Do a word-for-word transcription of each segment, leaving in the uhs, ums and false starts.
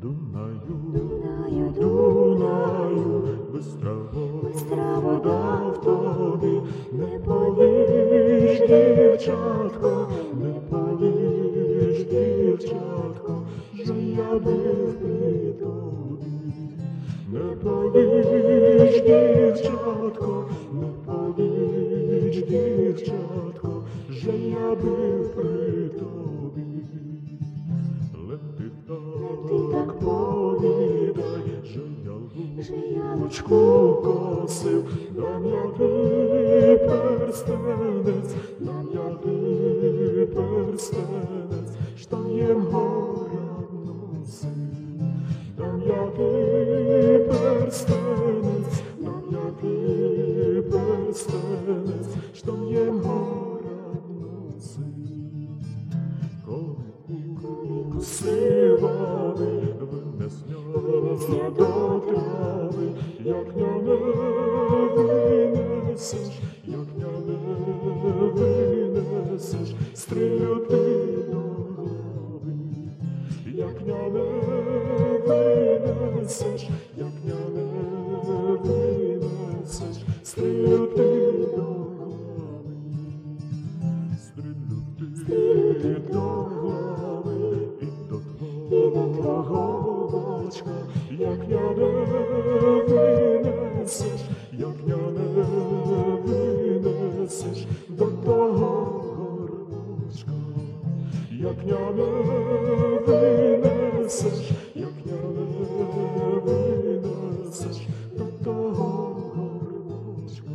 Дунаю, Дунаю, Дунаю, бистра бистра вода в тобі, не повіш, дівчатко, не повіш, дівчатко, що я бив при тобі. Не повіш, дівчатко, не повіш, дівчатко, що я бив при тобі. Лети так повідай, що я лучку косив, дам я ти перстенець, дам я ти перстенець, що їм город носив. Дам я ти перстенець, дам я ти перстенець, що їм город носив. Коли сиваний винесня до трави, як не винесеш, як не винесеш, стрілю ти до глави. Як не винесеш, як не винесеш, стрілю ти до глави. Стрілю ти до глави і до твого бочка, як не винесеш, як не винесеш, до того горбочка. Як не винесеш, як не винесеш, до того горбочка.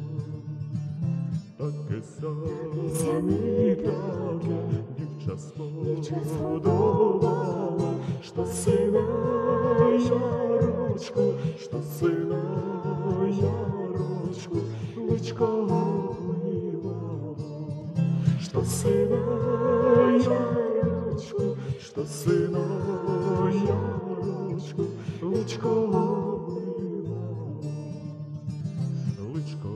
Таке самі таке дівча сподобала, що сина Ярочку, що сина Ярочку, личко обмивала. Що сина Ярочку, що сина Ярочку, личко обмивала. Личко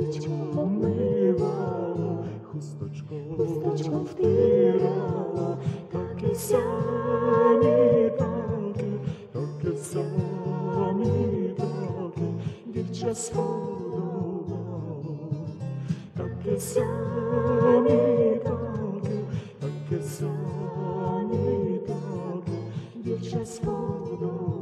обмивала, хусточком втирала, таке самі таке, таке самі таке, дівча сподобала. Таке самі таке, таке самі таке, дівча сподобала.